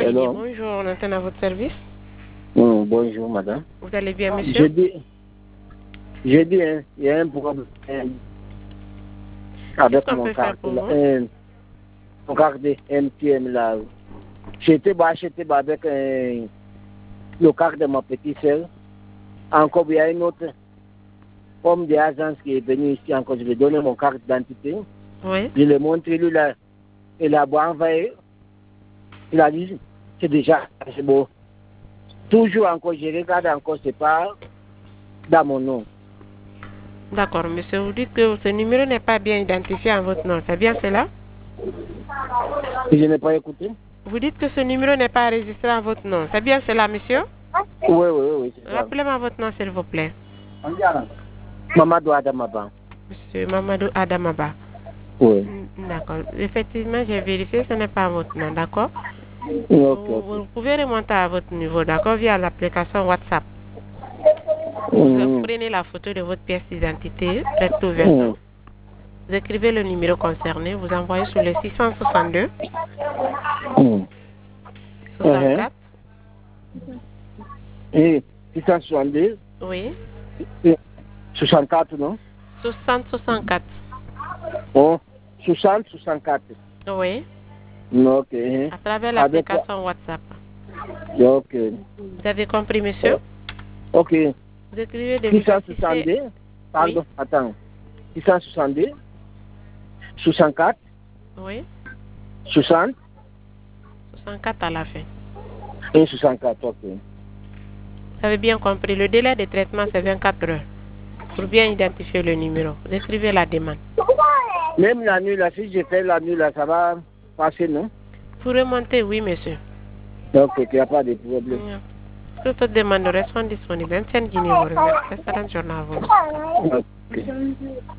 Oui, bonjour, on entend à votre service. Bonjour, madame. Vous allez bien, monsieur? J'ai dit, hein, il y a un problème avec mon carte. Mon carte de MTM là. J'étais avec le carte de ma petite soeur. Encore, il y a une autre homme d'agence qui est venu ici. Encore, je vais donner mon carte d'identité. Oui. Je l'ai montré, lui, là. Il a envoyé. Il a dit, c'est déjà, c'est beau. Toujours encore, je regarde encore, c'est pas dans mon nom. D'accord, monsieur, vous dites que ce numéro n'est pas bien identifié en votre nom, c'est bien cela? Je n'ai pas écouté. Vous dites que ce numéro n'est pas enregistré en votre nom, c'est bien cela, monsieur? Oui. Rappelez-moi votre nom, s'il vous plaît. Mamadou Adamaba. Monsieur Mamadou Adamaba. Oui. D'accord. Effectivement, j'ai vérifié, ce n'est pas votre nom, d'accord? Vous pouvez remonter à votre niveau, d'accord, via l'application WhatsApp. Vous prenez la photo de votre pièce d'identité, recto verso. Vous écrivez le numéro concerné, vous envoyez sur le 662 64. Et 662. Oui. 64, non? 64. Oh, 64. Oui. Ok. À travers l'application WhatsApp. Ok. Vous avez compris, monsieur? Ok. Vous écrivez de 662. Pardon, oui. Attends. 662. 64. Oui. 60. 64 à la fin. Et 64, ok. Vous avez bien compris. Le délai de traitement, c'est 24 heures. Pour bien identifier le numéro. Vous écrivez la demande. Même la nuit, là, si je fais la nuit, là, ça va passer, non? Pour remonter, oui, monsieur. Ok, il n'y a pas de problème. Toutes les demandes sont disponibles. Excellente journée à vous. Ok.